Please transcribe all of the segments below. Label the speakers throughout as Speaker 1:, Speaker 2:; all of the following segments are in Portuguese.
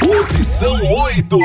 Speaker 1: Posição 8.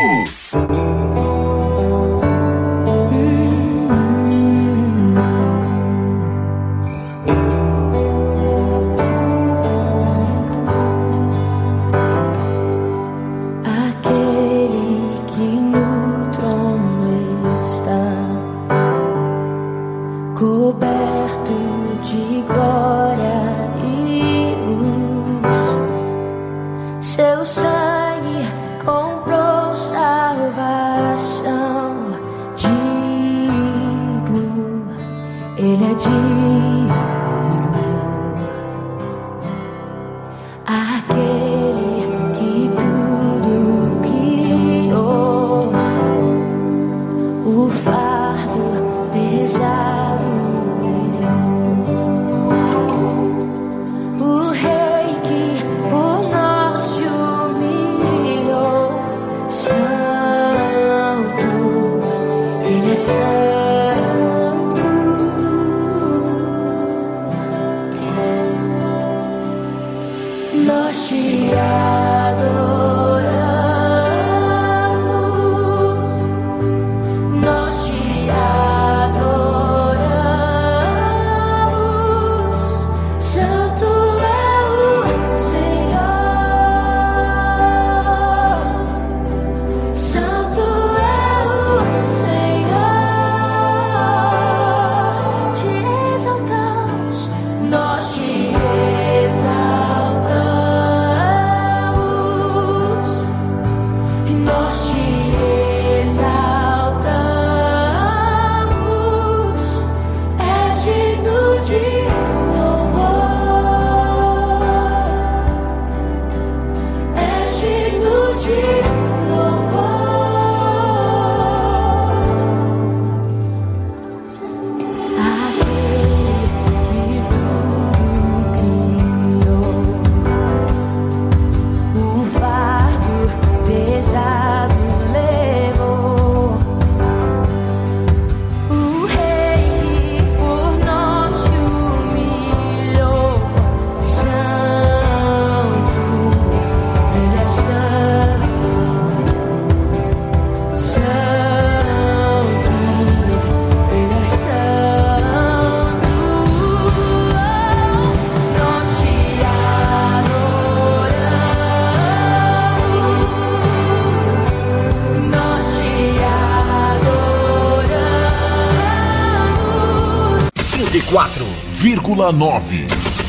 Speaker 1: Quatro vírgula 9.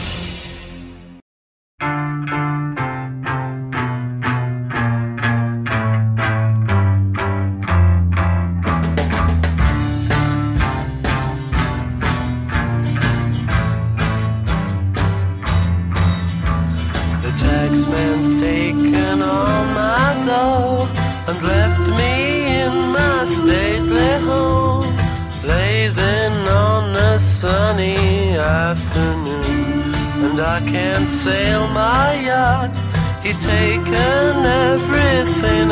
Speaker 2: Sail my yacht, he's taken everything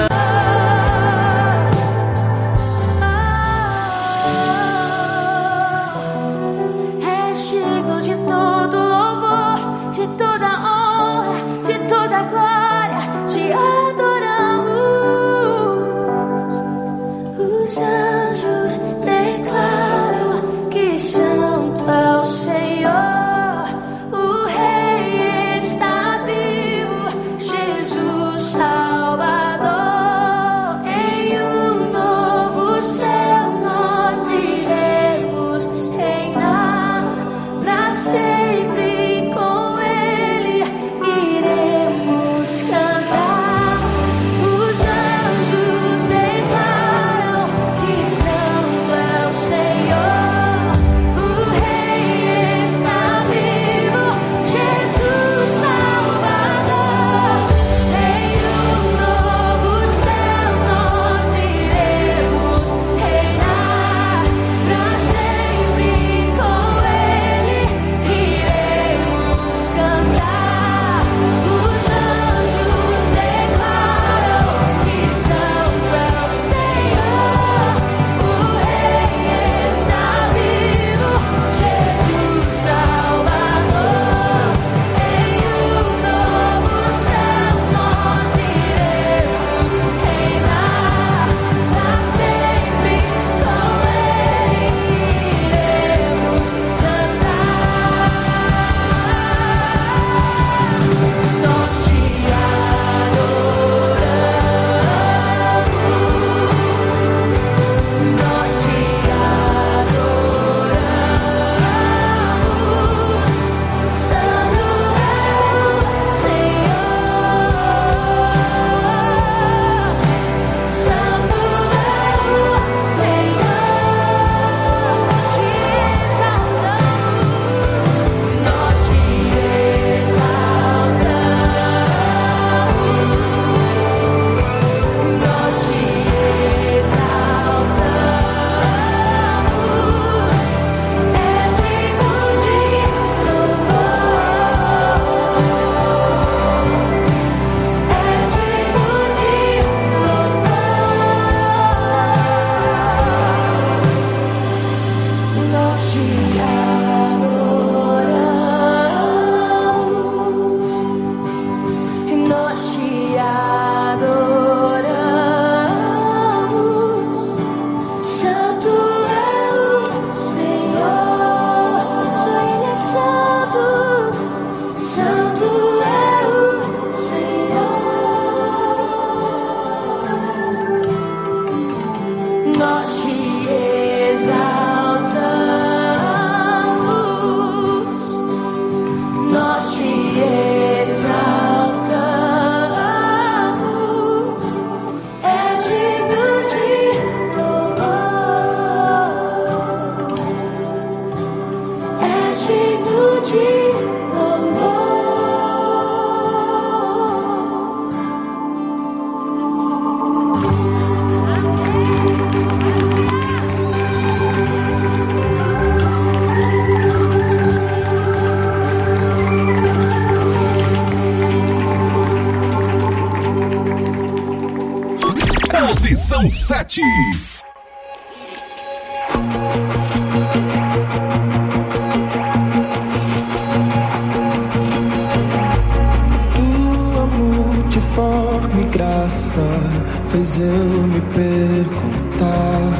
Speaker 3: É digno de todo louvor, de toda honra, de toda glória, te adoramos. Os anjos declaram que santo é o Senhor. Salvador.
Speaker 1: Posição 7.
Speaker 4: Tua multiforme graça fez eu me perguntar.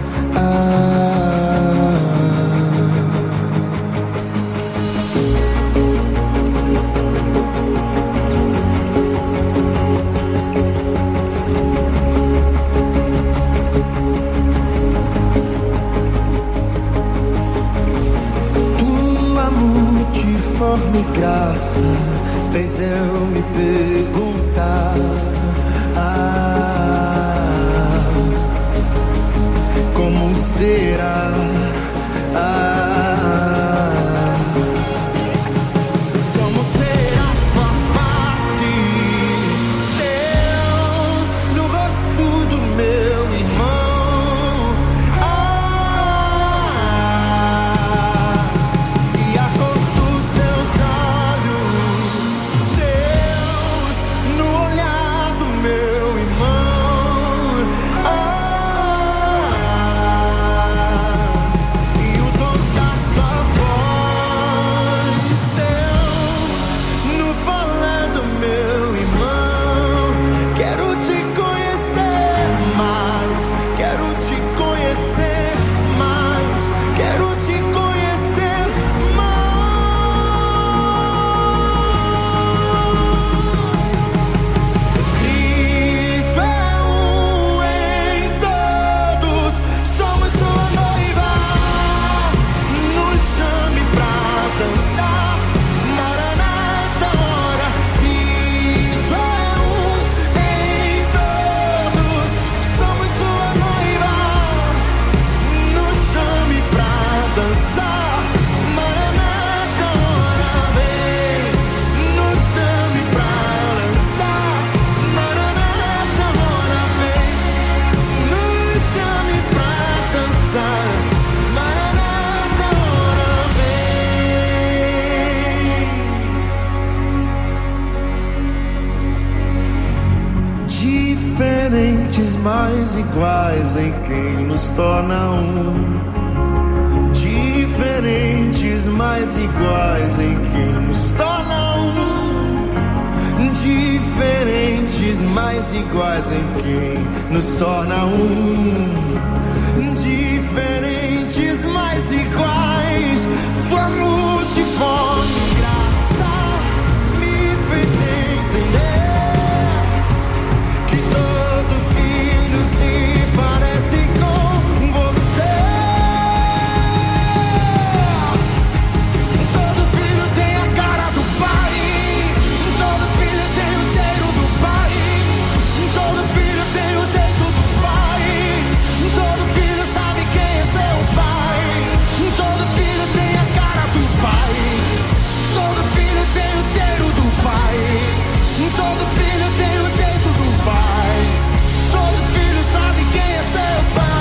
Speaker 4: Multiforme graça fez eu me perguntar, como será? Como será tua face, Deus, no rosto do meu irmão? E a cor dos seus olhos, Deus, no olhar do meu irmão. E o dom da sua voz, Deus, no falar do meu irmão. Quero te conhecer mais, quero te conhecer mais, quero te conhecer mais. Cristo é em todos, somos sua noiva. Nos chame pra dançar, Maranata, ora. Cristo é em todos, somos sua noiva. Nos chame pra dançar, Maranata, ora. Vem, nos chame pra dançar, Maranata, ora. Vem, nos chame pra dançar, Maranata, ora. Vem. Diferentes, mas iguais em quem nos torna um. Diferentes, mas iguais em quem nos torna um. Diferentes, mas iguais em quem nos torna um. Diferentes, mas iguais. Tua multiforme graça me fez entender que todo filho se parece com você. Todo filho tem a cara do pai, todo filho tem o cheiro do pai, todo filho tem o jeito do pai, todo filho sabe quem é seu pai, todo filho tem a cara do pai, todo filho tem o cheiro do pai, todo filho tem o jeito do pai, todo filho sabe quem é seu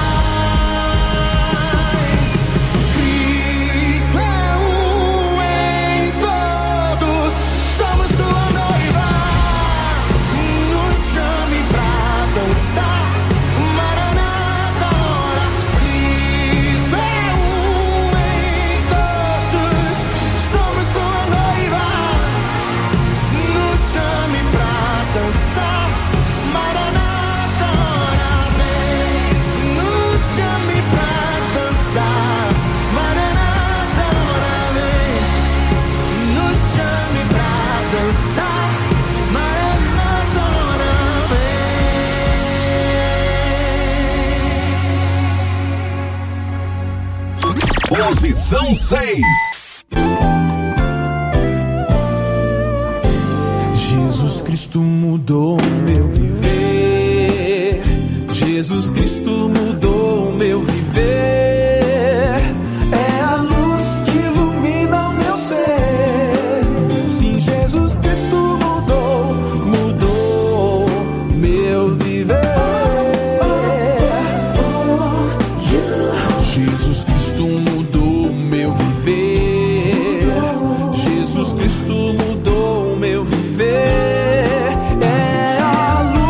Speaker 4: pai. Cristo é em todos, somos sua noiva. Nos chame pra dançar, Maranata, ora. Cristo é em todos, somos sua noiva. Nos chame pra dançar, Maranata, ora. Vem, nos chame pra dançar, Maranata, ora. Vem, nos chame pra dançar, Maranata, ora. Vem.
Speaker 1: Posição 6.
Speaker 4: Jesus Cristo mudou meu viver. Jesus Cristo mudou meu viver. É a luz que ilumina o meu ser. Sim, Jesus Cristo mudou meu viver. Jesus Cristo mudou meu viver. Jesus Cristo mudou meu viver. É a luz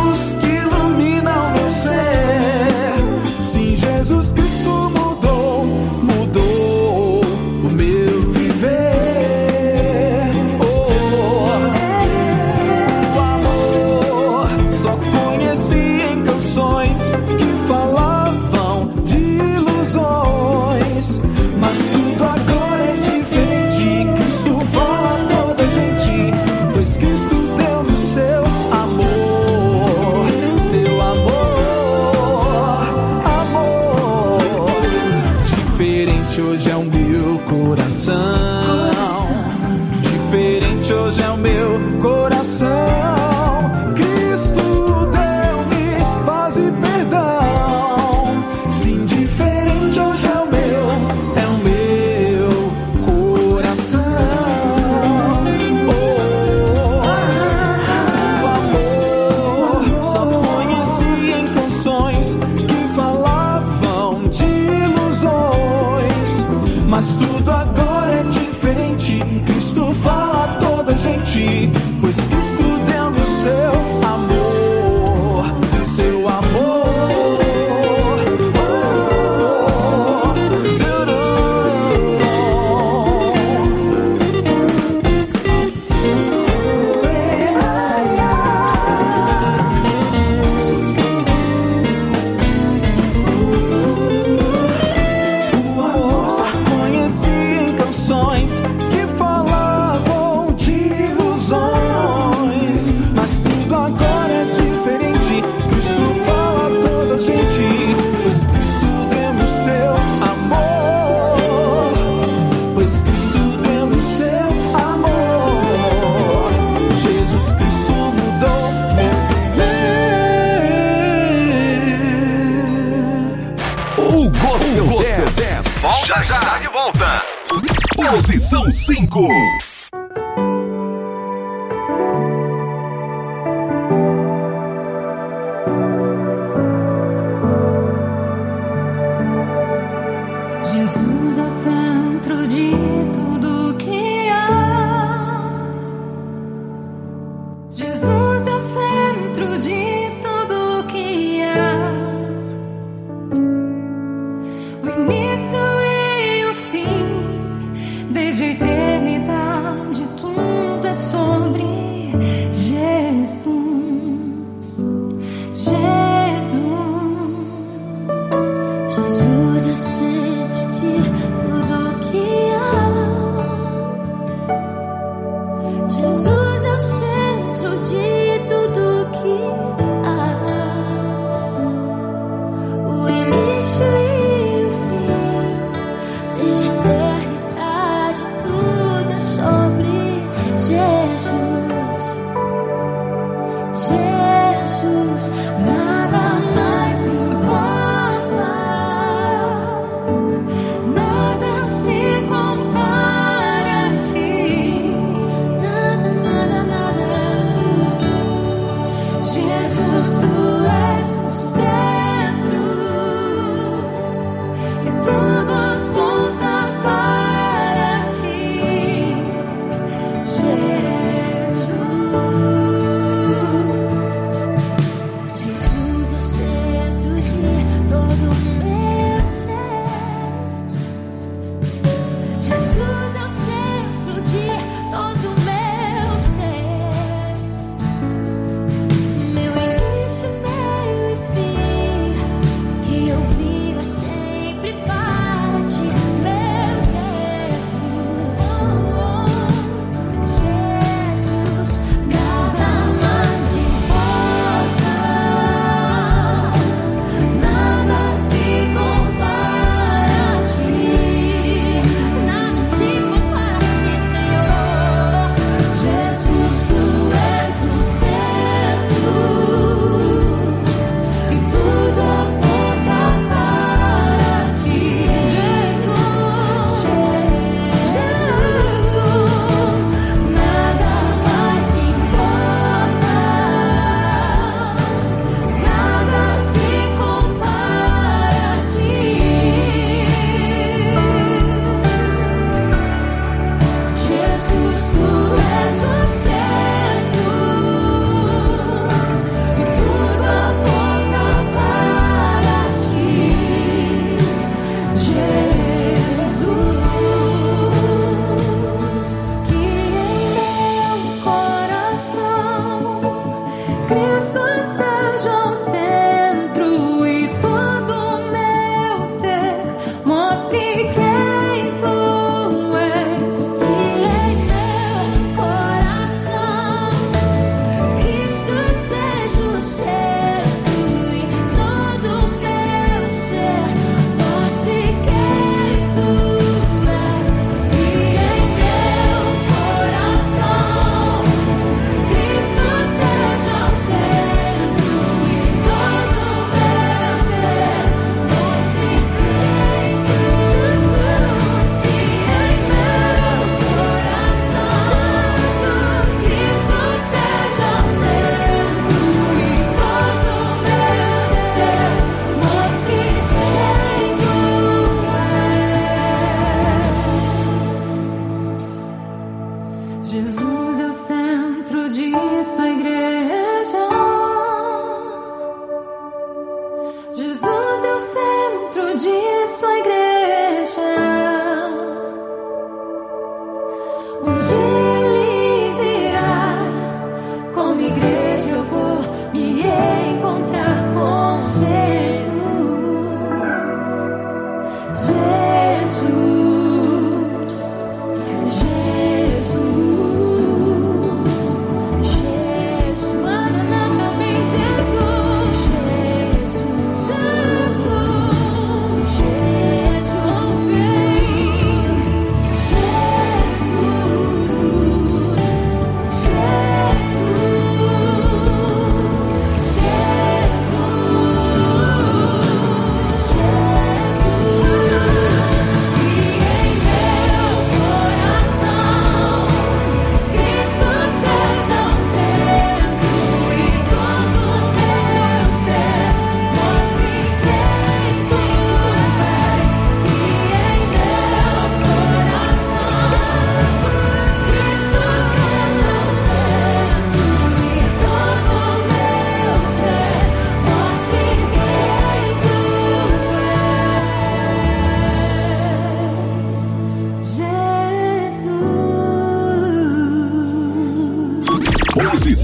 Speaker 1: Já está de volta. Posição 5.
Speaker 3: Jesus é o centro de tudo que há. Jesus é o centro de tudo que há. O início e o fim, desde a eternidade, tudo é sobre Jesus. Jesus é o centro de tudo que há. Jesus é o centro de tudo que há. O início e o fim, desde a eternidade, tudo é sobre Jesus. Jesus, nada mais importa. Nada se compara a ti. Nada, nada, nada. Jesus, tu és o centro e tudo aponta para ti. Jesus é o centro de todo o meu ser. Jesus é o centro de todo o meu ser. Meu início, meio e fim, que eu viva sempre para ti, meu Jesus. Jesus, nada mais importa. Nada se compara a ti. Nada se compara a ti, Senhor. Jesus, tu és o centro e tudo aponta para ti. Jesus, nada mais importa. Nada se compara a ti. Jesus, tu és o centro e tudo aponta para ti. Jesus, que em meu coração Cristo seja o centro e todo o meu ser mostre quem tu és. Que em meu coração Cristo seja o centro e todo o meu ser mostre quem tu és. Que em meu coração Cristo seja o centro e todo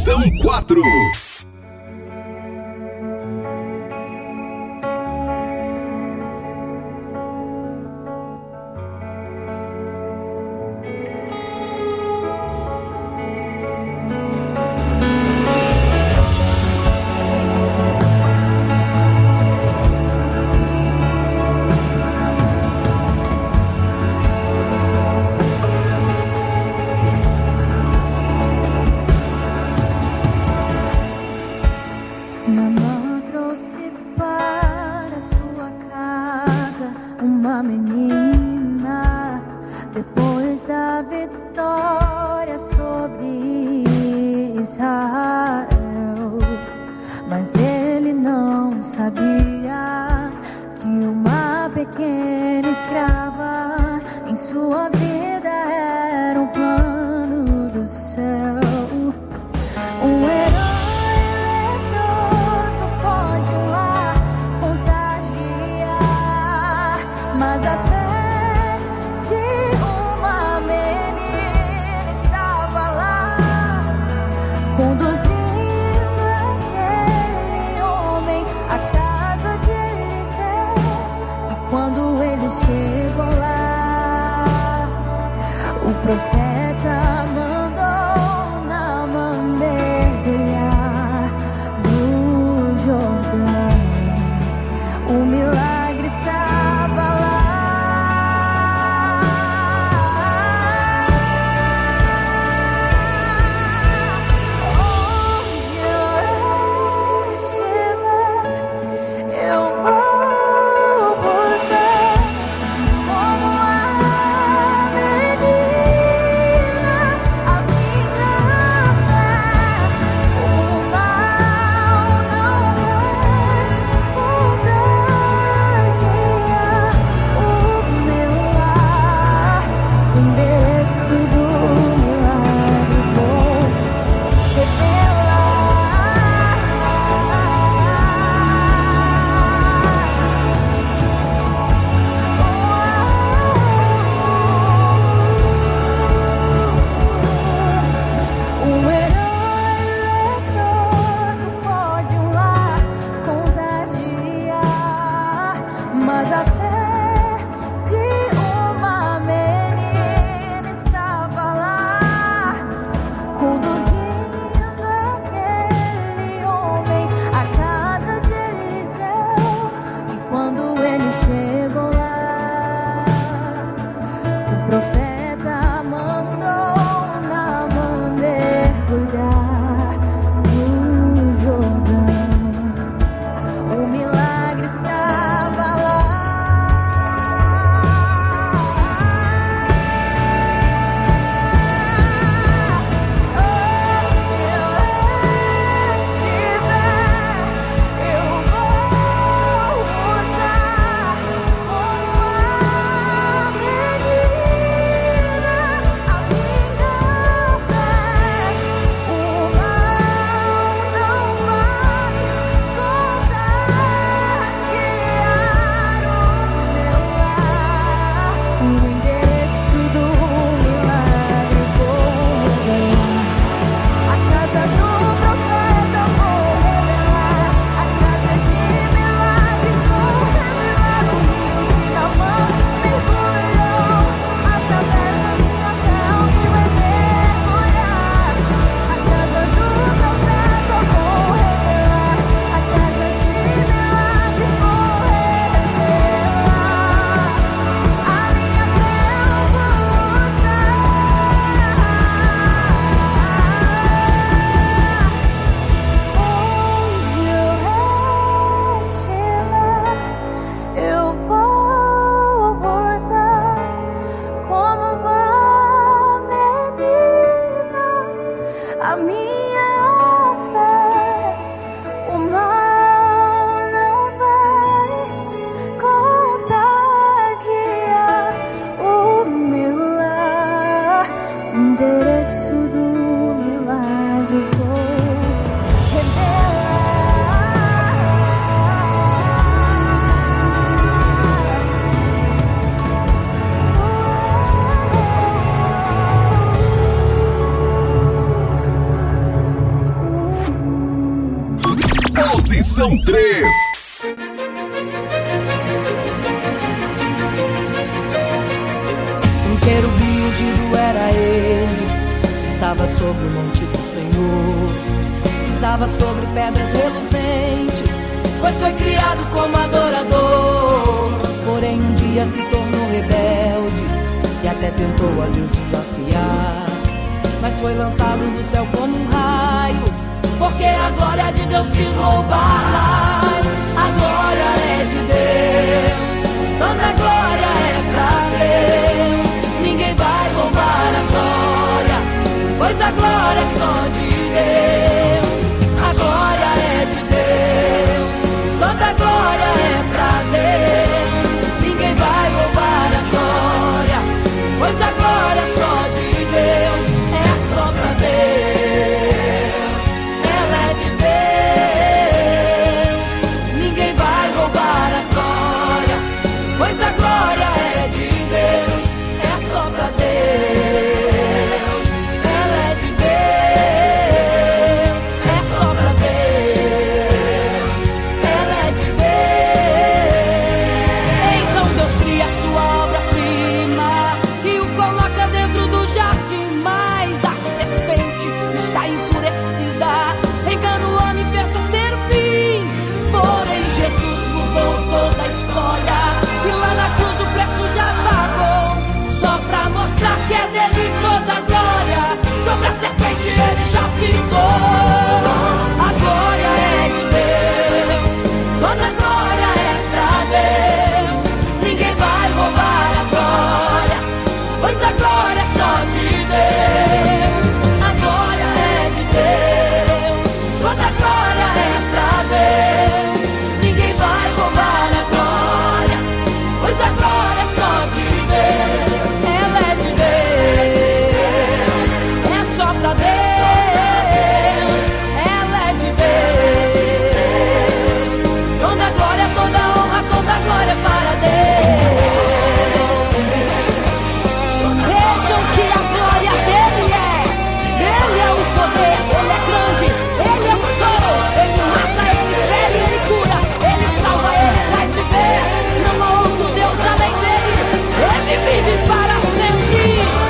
Speaker 1: Posição 4.
Speaker 3: Mamãe trouxe para sua casa uma menina depois da vitória sobre Israel, mas ele não sabia que uma pequena escrava em sua vida era um plano do céu. Um herói mas a fé de uma menina estava lá, conduzindo aquele homem à casa de Eli.
Speaker 1: Posição 3.
Speaker 5: Um querubim ungido era ele, estava sobre o monte do Senhor, pisava sobre pedras reluzentes, pois foi criado como adorador. Porém um dia se tornou rebelde e até tentou a Deus desafiar, mas foi lançado do céu como um raio, porque a glória de Deus quis roubar. Mas a glória é de Deus, toda a glória é pra Deus. Ninguém vai roubar a glória, pois a glória é só de Deus. A glória é de Deus, toda a glória é pra Deus. Ninguém vai roubar a glória, pois a glória é só de Deus. É só pra Deus, ela é de Deus. Ninguém vai roubar a glória, pois a glória é de Deus. É só pra Deus, ela é de Deus. É só pra Deus, ela é de Deus. Então Deus cria sua obra-prima e o coloca dentro do jardim. Mas a serpente está enfurecida, engana o homem e pensa ser o fim. Porém Jesus mudou toda a história e lá na cruz o preço já pagou, só pra mostrar que é dele toda a glória. Sobre a serpente ele já pisou. A glória é de Deus, toda a glória é pra Deus. Ninguém vai roubar a glória, pois a glória é só de Deus. A glória é de Deus, toda a glória é pra Deus. Ninguém vai roubar a glória, pois a glória é só de Deus. Ela é de Deus, é só pra Deus. Ela é de Deus, toda a glória, toda a honra, toda a glória para Deus. Vejam que a glória dele é. Ele é o poder, ele é grande, ele é o sol. Ele mata, ele fere, ele cura, ele salva, ele faz viver. Não há outro Deus além dele, ele vive para sempre.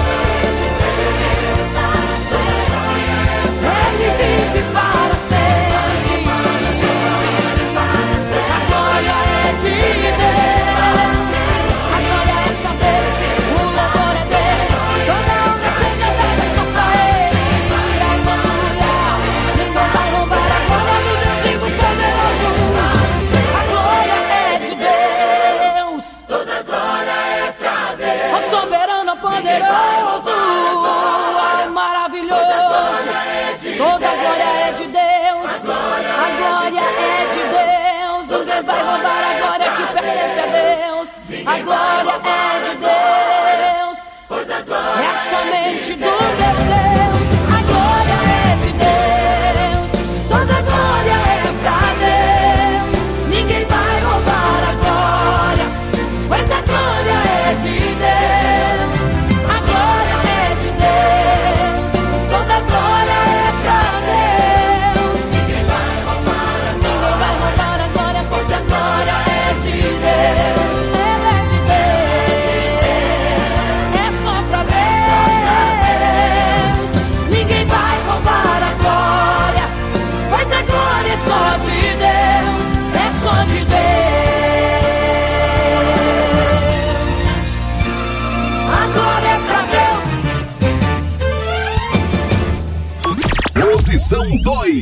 Speaker 5: Ele vive para sempre. A glória é de Deus, a glória é só dele, o louvor é dele. Toda a honra seja dada só pra ele. Aleluia. Ninguém vai roubar a glória do Deus vivo poderoso. A glória é de Deus, toda a glória é pra Deus. O soberano poderoso, maravilhoso. Toda a glória é de Deus, a glória é de Deus. Ninguém vai roubar a glória que pertence a Deus. A glória é de Deus, é somente do meu Deus. A glória é de Deus, toda a glória é pra Deus. Ninguém vai roubar a glória, pois a glória é de Deus. A glória é de Deus, toda a glória é pra Deus. Ninguém vai roubar a glória, pois a glória é de Deus. Ela é de Deus, é só pra Deus. Ninguém vai roubar a glória, pois a glória é só de Deus. É só de Deus. A glória é pra Deus.
Speaker 1: Posição 2.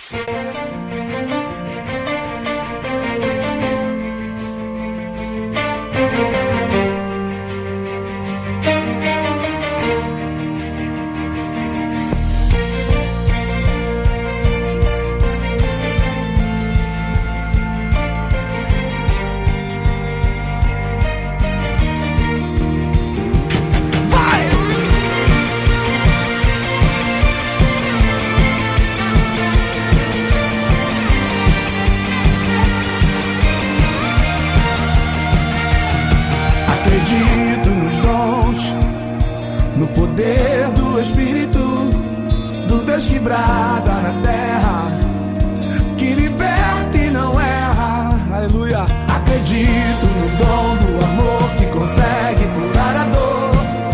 Speaker 4: Acredito nos dons, no poder do Espírito, do Deus que brada na terra, que liberta acredito no dom do amor que consegue curar a dor.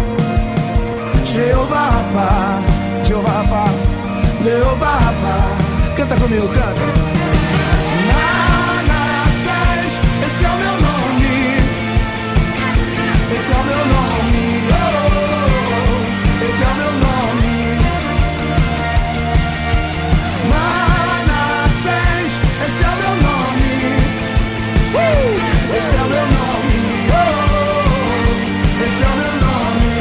Speaker 4: Jeová Rafa, Jeová Rafa, Jeová Rafa. Canta comigo, canta. Manassés, esse é o meu nome. Esse é o meu nome. Oh, esse é o meu nome. Manassés, esse é o meu nome. Esse é o meu nome. Oh, esse é o meu nome.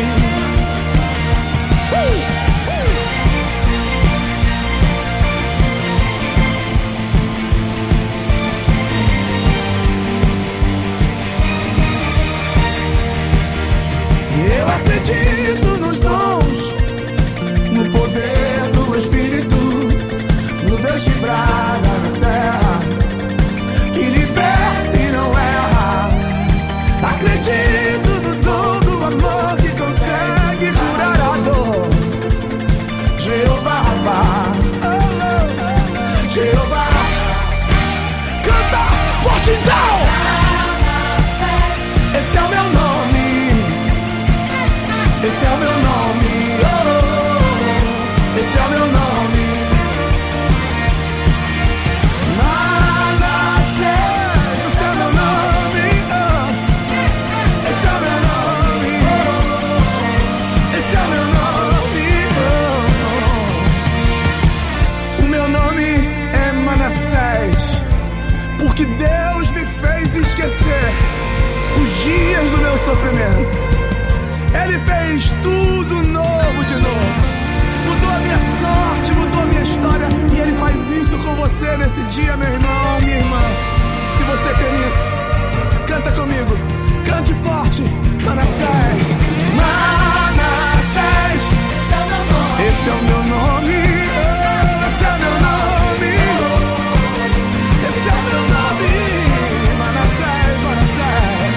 Speaker 4: Eu acredito nos dons, no poder do Espírito, no Deus que brada na terra, que liberta e não erra. Acredito no dom do amor que consegue curar a dor. Jeová Rafa, oh, Jeová. Canta forte então. Esse é o meu nome. Esse é o meu nome, oh, esse é o meu nome. Manassés, esse é o meu nome, oh, esse é o meu nome, oh, esse é o meu nome, oh. O meu nome é Manassés, porque Deus me fez esquecer os dias do meu sofrimento. Ele fez tudo novo de novo. Mudou a minha sorte, mudou a minha história. E Ele faz isso com você nesse dia, meu irmão, minha irmã. Se você quer isso, canta comigo. Cante forte, Manassés. Manassés, esse é o meu nome. Esse é o meu nome. Esse é o meu nome. Esse é o meu nome. Manassés, Manassés.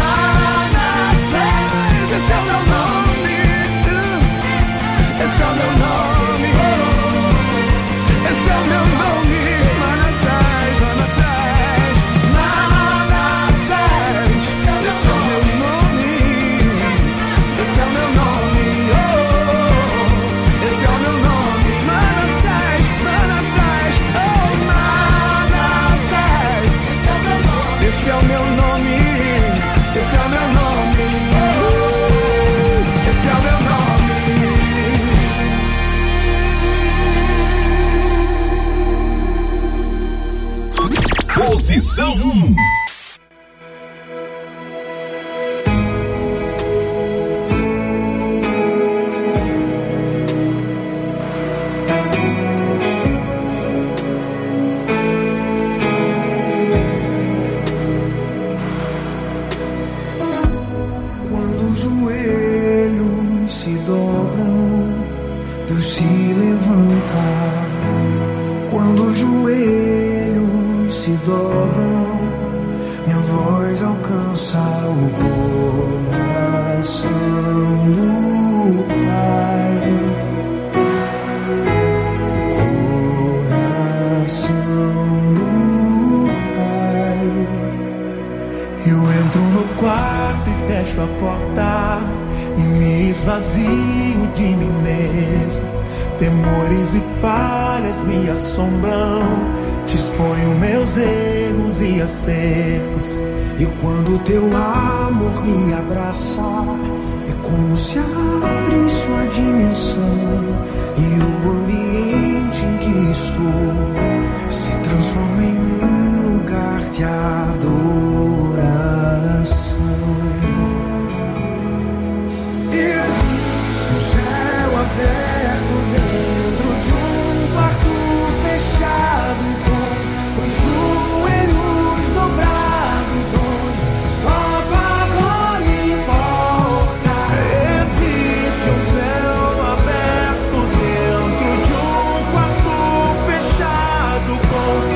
Speaker 4: Esse é o meu nome, esse é o meu nome, esse é o meu nome, Manassés, Manassés, Manassés, esse é o meu nome, esse é o meu nome, oh, esse é o meu nome, Manassés, Manassés, oh, Manassés, esse é o meu nome, esse é o meu nome, esse é o meu nome. Esse é o meu nome.
Speaker 1: Posição 1.
Speaker 6: Temores e falhas me assombram. Te exponho meus erros e acertos.
Speaker 4: E quando teu amor me abraça, é como se abrisse uma dimensão. E o ambiente em que estou se transforma em um lugar de adoração. Existe um céu aberto dentro de um quarto fechado, com os joelhos dobrados, onde só tua glória importa.
Speaker 6: Existe um céu aberto dentro de um quarto fechado, com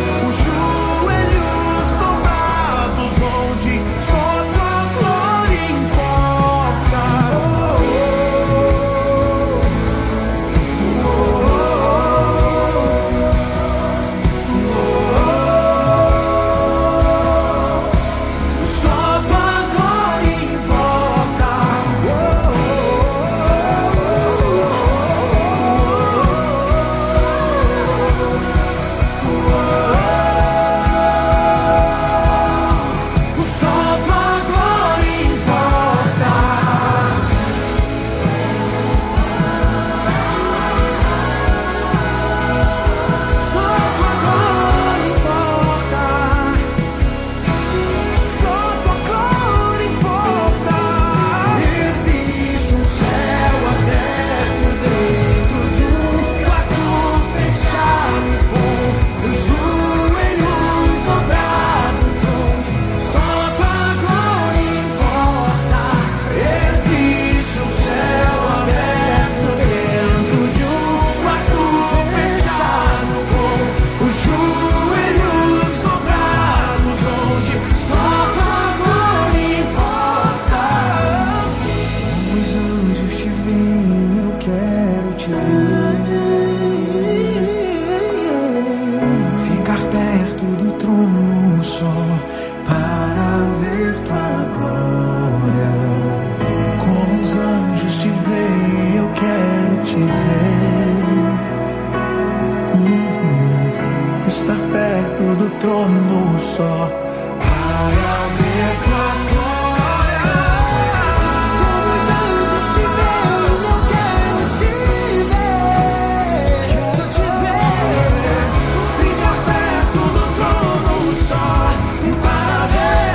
Speaker 6: perto do trono só para ver tua glória. Como os anjos te veem, eu quero te ver. Quero te ver. Ficar perto do trono só para ver.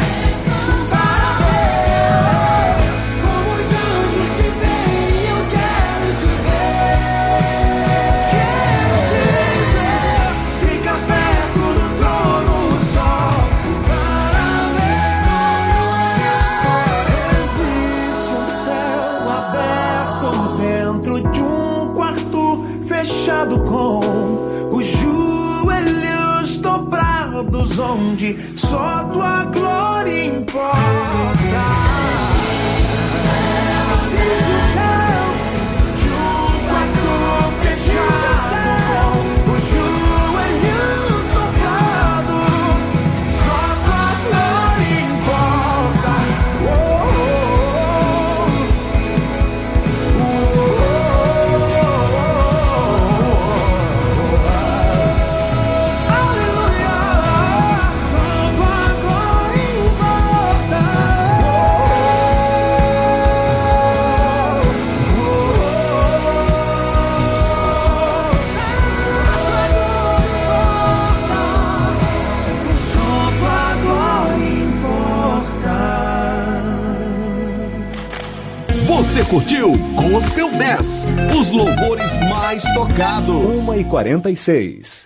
Speaker 6: Como os anjos te veem, eu quero te ver. Quero te ver. Ficar perto do trono só para ver. Existe um céu aberto dentro de um quarto fechado com os joelhos dobrados, onde só tua glória importa. Existe um céu de um quarto fechado com os joelhos dobrados, só tua glória importa. Oh, oh, oh, aleluia, só tua glória importa. Só tua glória importa.
Speaker 1: Você curtiu Gospel 10, os louvores mais tocados.
Speaker 7: 1h46.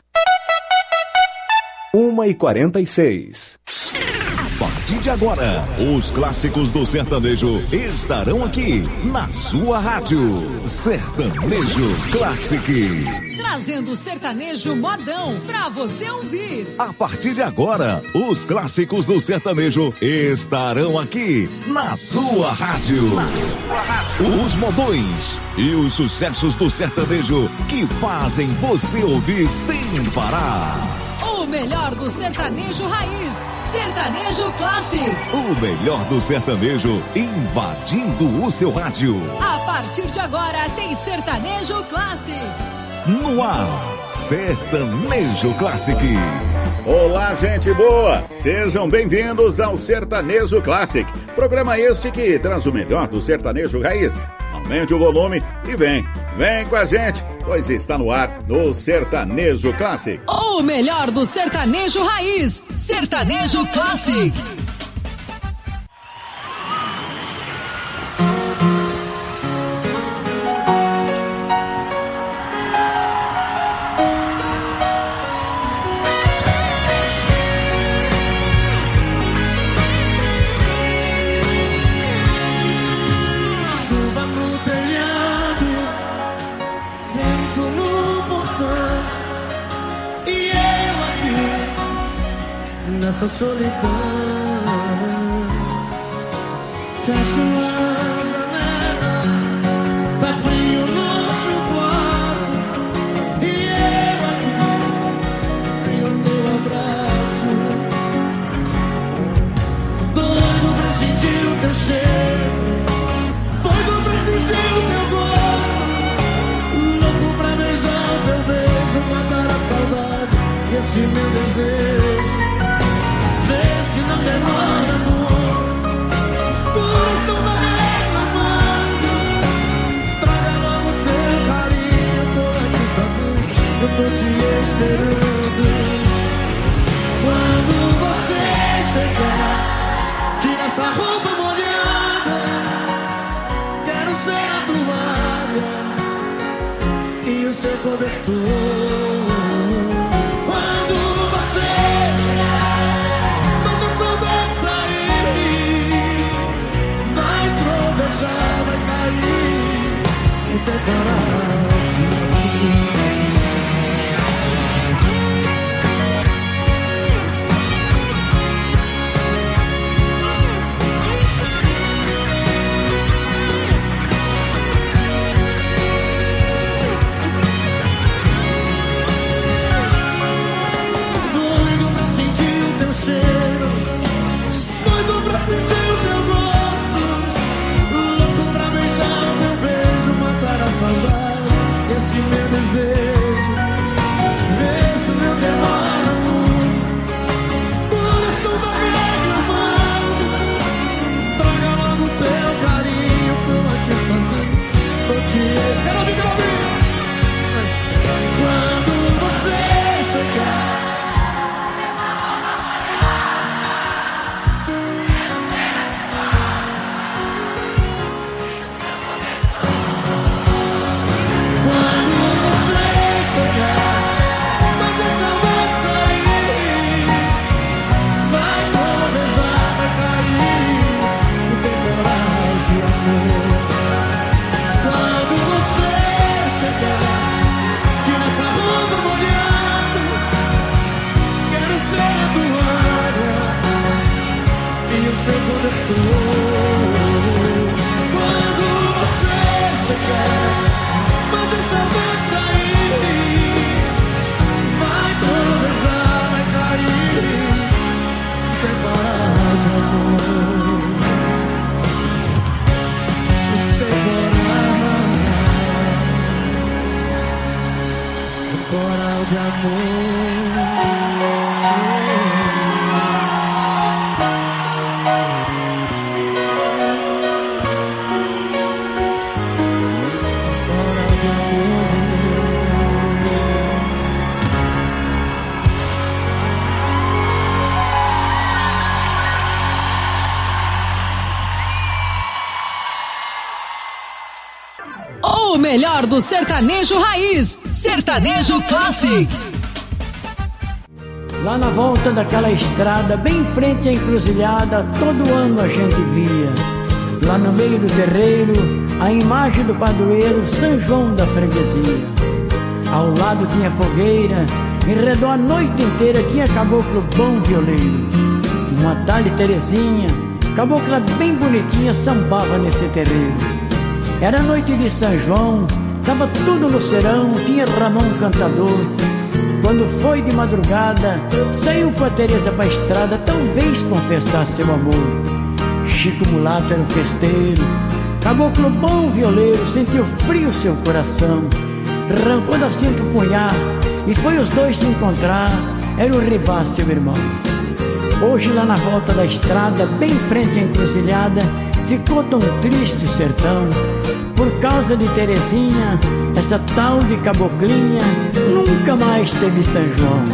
Speaker 7: 1h46.
Speaker 1: A partir de agora, os clássicos do sertanejo estarão aqui na sua rádio. Sertanejo Classic.
Speaker 8: Trazendo o sertanejo modão pra você ouvir.
Speaker 1: A partir de agora, os clássicos do sertanejo estarão aqui na sua rádio. Os modões e os sucessos do sertanejo que fazem você ouvir sem parar.
Speaker 8: O melhor do sertanejo raiz, sertanejo classic.
Speaker 1: O melhor do sertanejo invadindo o seu rádio.
Speaker 8: A partir de agora tem sertanejo classic.
Speaker 1: No ar, Sertanejo Classic.
Speaker 9: Olá, gente boa! Sejam bem-vindos ao Sertanejo Classic. Programa este que traz o melhor do sertanejo raiz. Aumente o volume e vem com a gente, pois está no ar o Sertanejo Classic.
Speaker 8: O melhor do sertanejo raiz, sertanejo classic.
Speaker 6: Chuva no telhado, vento no portão, e eu aqui nessa solidão. Fecho a janela, tá frio o nosso quarto, e eu aqui sem o teu abraço. Doido pra sentir o teu cheiro, doido pra sentir o teu gosto, louco pra beijar o teu beijo, matar a saudade e esse meu desejo. Vê se não demora, amor, coração tá reclamando. Traga logo teu carinho, eu tô aqui sozinho, eu tô te esperando. Quando você chegar, tira essa roupa molhada, quero ser a toalha e o seu cobertor. Quando você tanta saudade sair, vai trovejar, vai cair o teu coração. Quando você chegar, manda saber sair. Vai trovejar, vai cair. Temporal de amor. Temporal de
Speaker 8: O melhor do sertanejo raiz, Sertanejo Classic.
Speaker 10: Lá na volta daquela estrada, bem em frente à encruzilhada, todo ano a gente via. Lá no meio do terreiro, a imagem do padroeiro São João da freguesia. Ao lado tinha fogueira, em redor a noite inteira tinha caboclo bom violeiro. Uma talha Terezinha, cabocla bem bonitinha, sambava nesse terreiro. Era noite de São João, tava tudo no serão, tinha Ramon cantador. Quando foi de madrugada, saiu com a Tereza pra estrada, talvez confessar seu amor. Chico Mulato era um festeiro, caboclo bom violeiro, sentiu frio seu coração. Arrancou da cinta o punhal e foi os dois se encontrar, era o Rivá, seu irmão. Hoje lá na volta da estrada, bem em frente à encruzilhada, ficou tão triste o sertão. Por causa de Terezinha, essa tal de caboclinha nunca mais teve São João.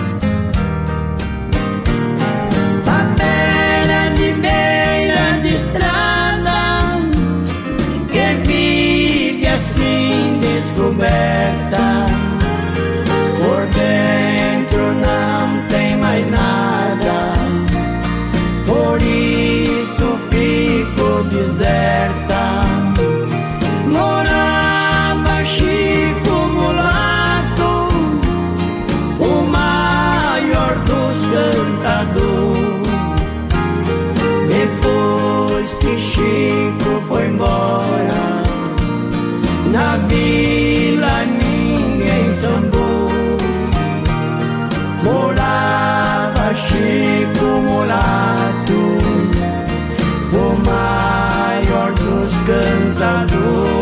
Speaker 11: Papera de beira de estrada, que vive assim descoberta. Por dentro não tem mais nada, por isso fico deserta. Morava Chico Mulato, o maior dos cantadores. Depois que Chico foi embora, na vila ninguém sambou. Morava Chico Mulato, o maior dos cantadores.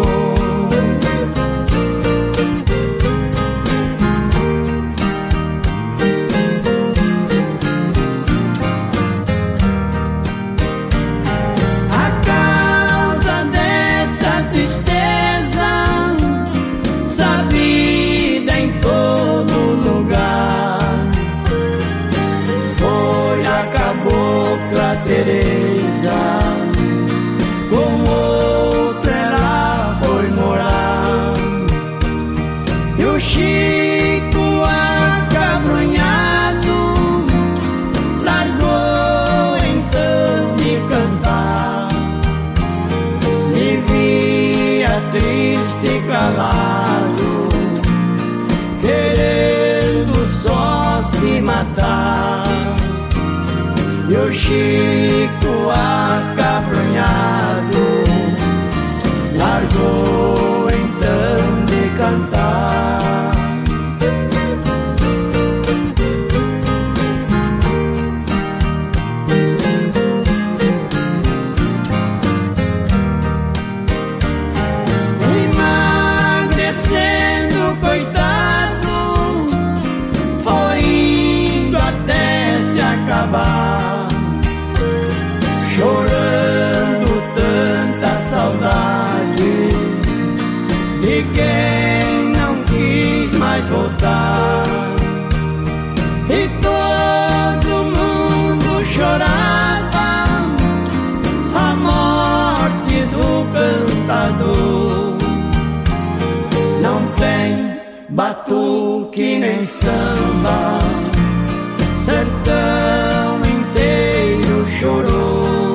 Speaker 11: A causa desta tristeza, sabida em todo lugar, foi a cabocla Tereza. Com outro ela foi morar, e o Chico acabrunhado largou então de cantar. Vivia triste e calado, querendo só se matar. E o Chico acabrunhado largou então de cantar. Emagrecendo, coitado, foi indo até se acabar, chorando tanta saudade de quem não quis mais voltar. E todo mundo chorava a morte do cantador. Não tem batuque nem samba, sertão inteiro chorou,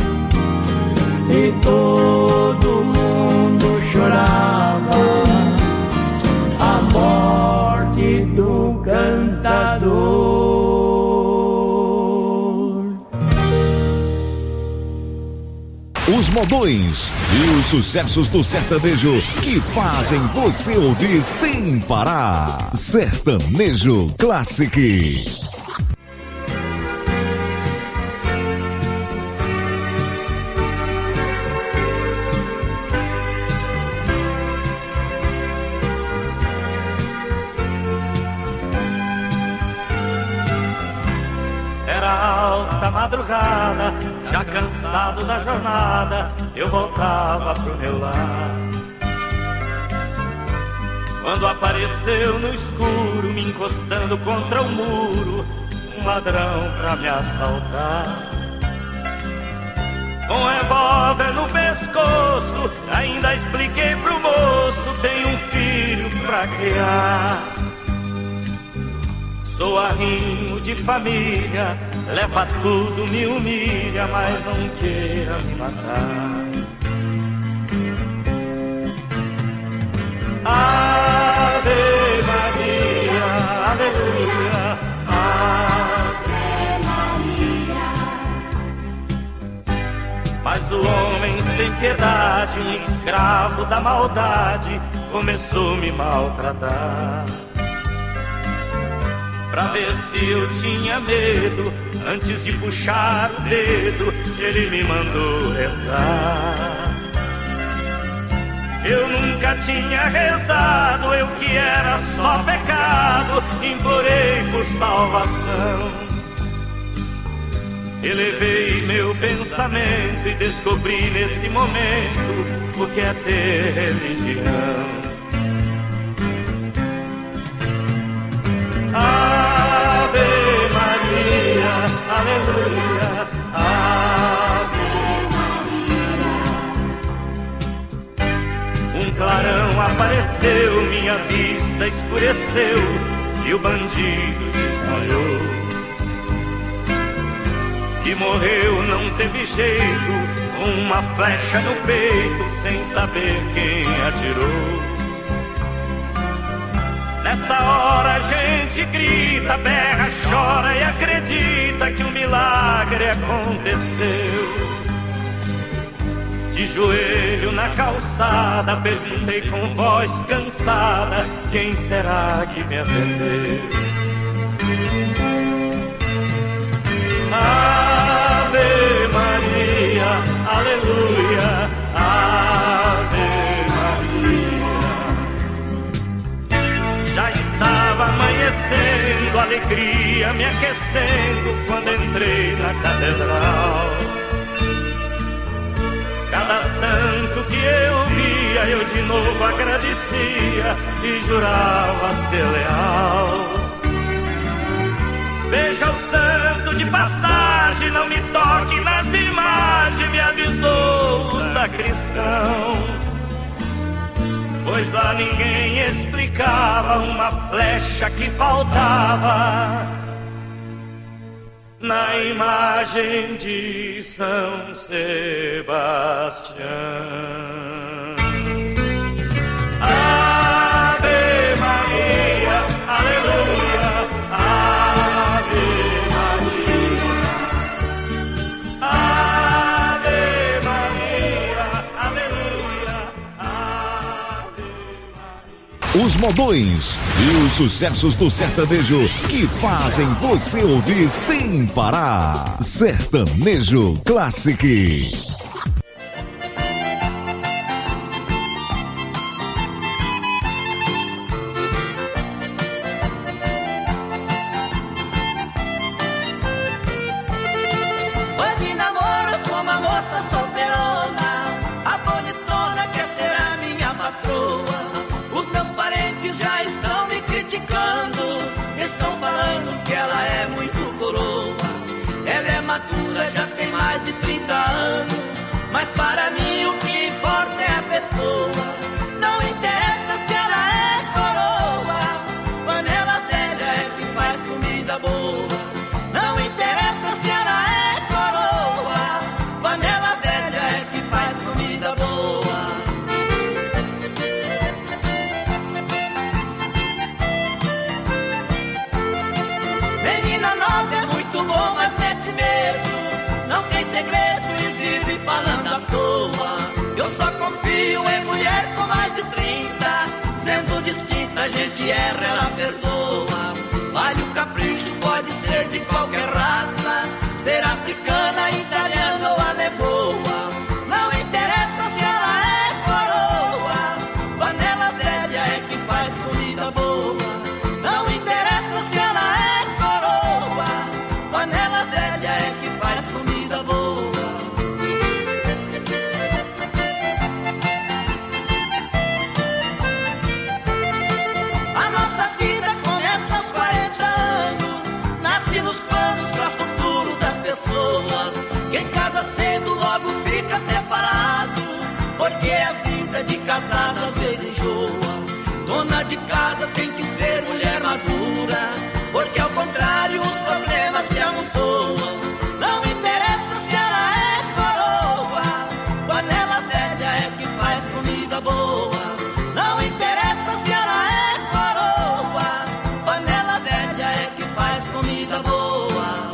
Speaker 11: e todo mundo chorava a morte do cantador.
Speaker 1: Os modões e os sucessos do sertanejo que fazem você ouvir sem parar. Sertanejo Classic.
Speaker 2: Madrugada, já cansado da jornada, eu voltava pro meu lar. Quando apareceu no escuro, me encostando contra o muro, um ladrão pra me assaltar. Com um revólver no pescoço, ainda expliquei pro moço, tenho um filho pra criar. Sou arrimo de família, leva tudo, me humilha, mas não queira me matar. Ave Maria, aleluia, Ave Maria. Mas o homem sem piedade, um escravo da maldade, começou a me maltratar. Pra ver se eu tinha medo, antes de puxar o dedo, ele me mandou rezar. Eu nunca tinha rezado, eu que era só pecado, implorei por salvação. Elevei meu pensamento e descobri nesse momento o que é ter religião. Ave Maria, aleluia, Ave Maria. Um clarão apareceu, minha vista escureceu e o bandido desmaiou. Que morreu não teve jeito, com uma flecha no peito, sem saber quem atirou. Nessa hora a gente grita, berra, chora e acredita que um milagre aconteceu. De joelho na calçada, perguntei com voz cansada, quem será que me atendeu? Ave Maria, aleluia, Ave Estava amanhecendo, alegria me aquecendo quando entrei na catedral. Cada santo que eu via, eu de novo agradecia e jurava ser leal. Veja o santo de passagem, não me toque nas imagens, me avisou o sacristão. Pois lá ninguém explicava uma flecha que faltava na imagem de São Sebastião. Ave Maria, aleluia, Ave Maria, Ave Maria, aleluia.
Speaker 1: Os modões e os sucessos do sertanejo que fazem você ouvir sem parar. Sertanejo Classic.
Speaker 11: Estão falando que ela é muito coroa. Ela é madura, já tem mais de 30 anos. Mas para mim o que importa é a pessoa. Não interessa se ela é coroa. Panela velha é que faz comida boa. Não interessa se ela é coroa. Panela velha é que faz comida boa. Menina nova é muito bom, mas mete medo. mulher com mais de 30. Sendo distinta, a gente erra, ela perdoa. Vale o capricho, pode ser de qualquer raça, ser africana, italiana ou alemoa. Não interessa se ela é coroa, panela velha é que faz comida boa. Não interessa se ela é coroa, panela velha é que faz comida boa. A nossa vida começa aos 40 anos, nasce nos planos para o futuro das pessoas. Quem casa cedo logo fica separado, porque a vida de casado às vezes enjoa. Dona de casa tem que ser mulher madura, porque ao contrário os problemas se amontoam. Não interessa se ela é coroa, panela velha é que faz comida boa. Não interessa se ela é coroa, panela velha é que faz comida boa.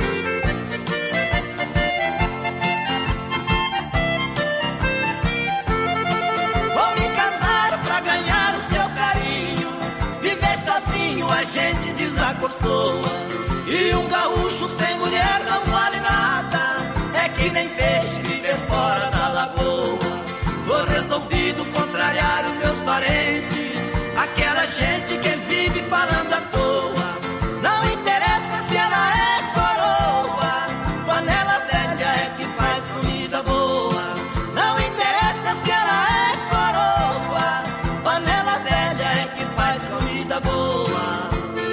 Speaker 11: Vou me casar pra ganhar o seu carinho, viver sozinho a gente desacorçoa. E um gaúcho sem mulher não vale nada, é que nem peixe viver fora da lagoa. Tô resolvido contrariar os meus parentes, aquela gente que vive falando à toa. Não interessa se ela é coroa, panela velha é que faz comida boa. Não interessa se ela é coroa, panela velha é que faz comida boa.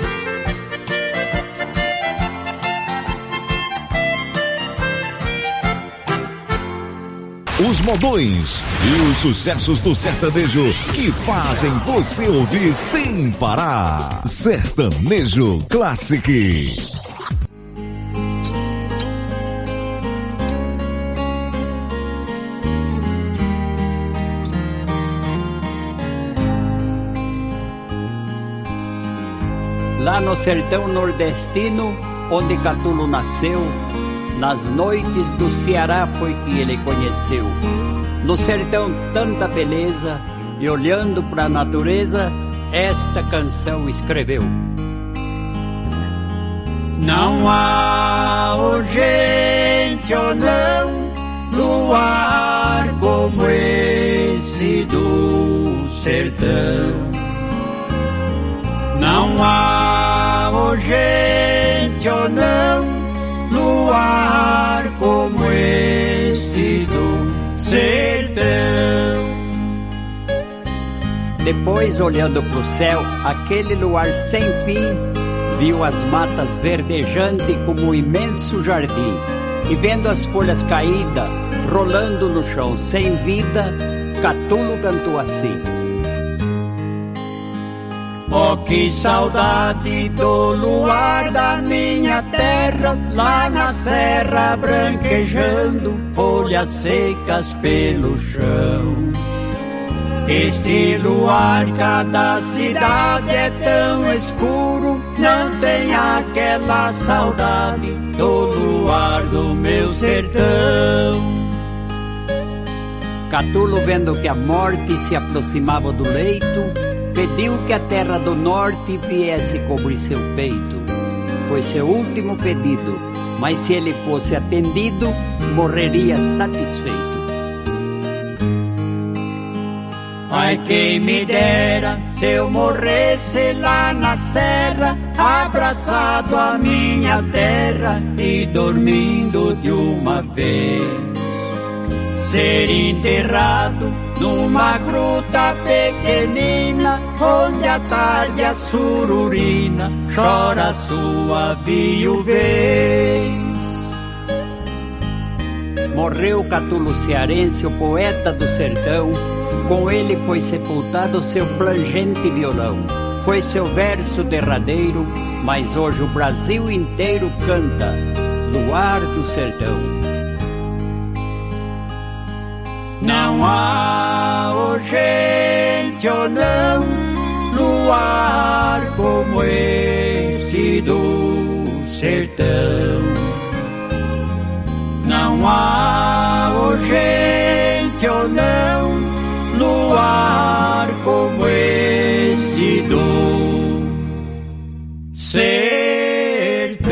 Speaker 1: Os modões e os sucessos do sertanejo que fazem você ouvir sem parar. Sertanejo Classic.
Speaker 12: Lá no sertão nordestino, onde Catulo nasceu, nas noites do Ceará foi que ele conheceu. No sertão tanta beleza, e olhando pra natureza, esta canção escreveu. Não há urgente ou não luar como esse do sertão. Não há urgente ou não luar como este do sertão. Depois, olhando pro céu, aquele luar sem fim, viu as matas verdejantes como um imenso jardim. E vendo as folhas caídas, rolando no chão sem vida, Catulo cantou assim. Oh, que saudade do luar da minha terra, lá na serra branquejando, folhas secas pelo chão. Este luar, cada cidade é tão escuro, não tem aquela saudade do luar do meu sertão. Catulo, vendo que a morte se aproximava do leito, pediu que a terra do norte viesse cobrir seu peito. Foi seu último pedido, mas se ele fosse atendido, morreria satisfeito. Ai, quem me dera se eu morresse lá na serra, abraçado à minha terra e dormindo de uma vez. Ser enterrado numa gruta pequenina, onde à tarde a sururina chora sua viuvez. Morreu Catulo cearense, o poeta do sertão. Com ele foi sepultado seu plangente violão. Foi seu verso derradeiro, mas hoje o Brasil inteiro canta Luar do Sertão. Não há urgente ou não luar como esse do sertão. Não há urgente ou não luar lugar como este do sertão.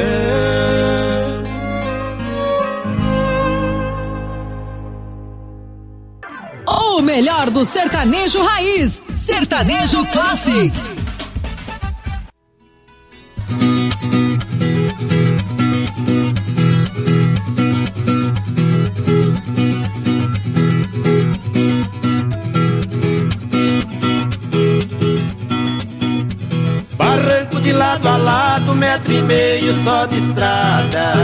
Speaker 8: O melhor do sertanejo raiz, Sertanejo Classic.
Speaker 11: Barranco de lado a lado, 1,5 metro só de estrada.